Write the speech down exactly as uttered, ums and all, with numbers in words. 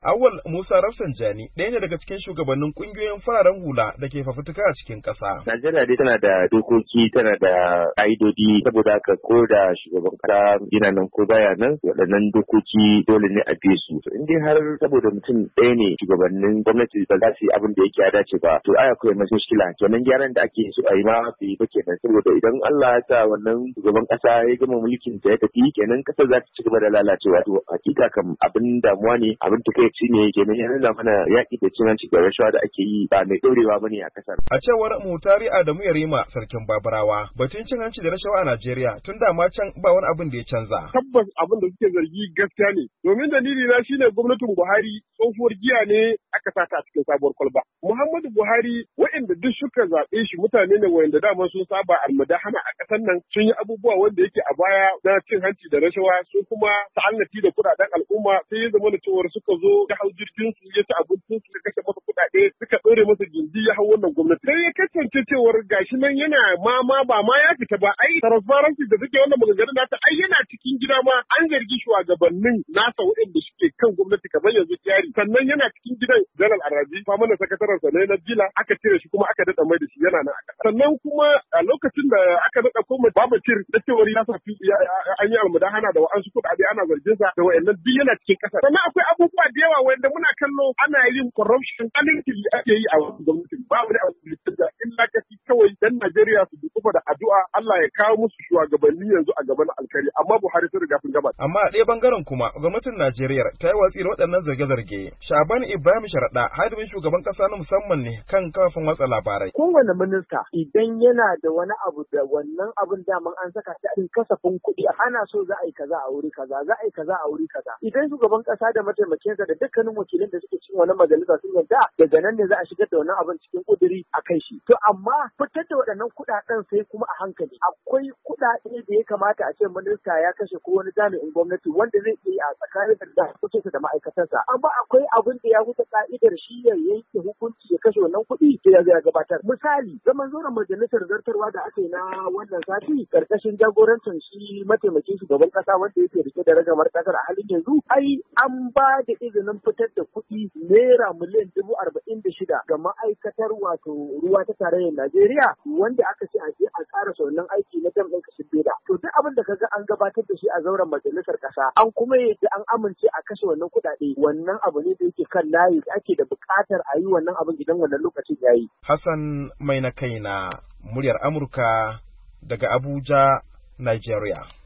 Awal Musa Rafsanjani ɗaya ne daga cikin shugabannin ƙungiyoyin fararen hula da ke fafutuka a cikin ƙasa. Najeriya dai tana da dokoki, tana da ƙa'idodi, saboda haka ko da shugaban ƙasa yana nan ko baya nan waɗannan dokoki dole ne a bi su. In dai har saboda mutum ɗaya ne shugabannin gwamnati ba za su yi abin da yake ya dace ba, to ai akwai masu mushkila. Kenan gyaran da ake so a yi ma su yi ba kenan, saboda idan Allah ya sa wannan shugaban ƙasa ya gama mulkin sa ya tafi, kenan ƙasar za ta ci gaba da lalacewa. To hakika kam abin damuwa ne, abin takaici ne, kenan ya nuna mana yaƙi da cin hanci da rashawa da ake yi ba mai ɗorewa bane a ƙasar. A cewar Mutari Adamu Yarima sarkin Babarawa, batun cin hanci da rashawa a Najeriya tun da ma can ba wani abin da ya canza. Tabbas abin da suke zargi gaskiya ne, domin dalili na shine gwamnatin Buhari tsohuwar giya ne aka sata a cikin sabuwar kwalba. Muhammadu Buhari waɗanda duk suka zaɓe shi mutane ne waɗanda dama sun saba almudahana a ƙasar nan, sun yi abubuwa wanda yake a baya na cin hanci da rashawa, su kuma ta'annati da kuɗaɗen al'umma, sai ya zama da cewar suka zo ya hau jirgin su ya ci abincin su ya kashe masa kuɗaɗe suka ɗore masa gindi ya hau wannan gwamnati. Sai ya kasance cewar gashi nan yana ma ma ba ma ya fita ba, ai transparency da suke wannan maganganun nata ai yana cikin gida ma an zargi shugabannin nasa waɗanda suke kan gwamnati kamar yanzu jari, sannan yana cikin gidan Jalal Arabi famanin sakataren sa ne na jila aka cire shi kuma aka daɗa mai da shi yana nan a ƙasa. Sannan kuma a lokacin da aka daɗa koma Babacir da cewar ya safi an yi almudahana da wa'ansu kuɗaɗe ana zargin sa da wa'annan duk yana cikin ƙasa. Sannan akwai abubuwa da yawa wanda muna kallo ana yin corruption alintili ake yi a wasu gwamnati, ba wani abu da illa kaci kawai dan Najeriya su dukufa da addu'a Allah ya kawo musu shugabanni yanzu a gaban alkari, amma Buhari sun riga sun gabata. Amma a ɗaya bangaren kuma gwamnatin Najeriya ta yi watsi da waɗannan zarge-zarge. Shaban Ibrahim Sharaɗa hadimin shugaban ƙasa na musamman ne kan kafin watsa labarai. Kowane minista idan yana da wani abu da wannan abun daman an saka shi a cikin kasafin kuɗi ana so za a yi kaza a wuri kaza za a yi kaza a wuri kaza. Idan shugaban ƙasa da mataimakinsa da dukkanin wakilin da suke cikin wani majalisa sun yarda daga nan ne za a shigar da wannan abin cikin ƙuduri a kai shi. To amma fitar da waɗannan kuɗaɗen sai kuma a hankali. Akwai kuɗaɗe da ya kamata a ce minista ya kashe ko wani jami'in gwamnati wanda zai iya a tsakanin da hukuncinsa da ma'aikatansa. Amma akwai abin da ya wuce ka'idar shi ya yanke hukunci ya kashe wannan kuɗi sai ya zo ya gabatar. Misali zaman zoron majalisar zartarwa da aka yi na wannan sati karkashin jagorancin shi mataimakin shugaban ƙasa wanda yake rike da ragamar ƙasar a halin yanzu ai an ba da izinin fitar da kuɗi naira miliyan dubu arba'in da shida ga ma'aikatar wato ruwa ta tarayyar Najeriya wanda aka ce a je a ƙara wannan aiki na dam ɗin kashin beda. To duk abin da kaga an gabatar da shi a zauren majalisar ƙasa an kuma yadda an amince a kashe wannan kuɗaɗe, wannan abu ne da yake kan layi ake da buƙatar a yi wannan abin idan wannan lokacin ya yi. Hassan mai na kaina muryar Amurka daga Abuja, Nigeria.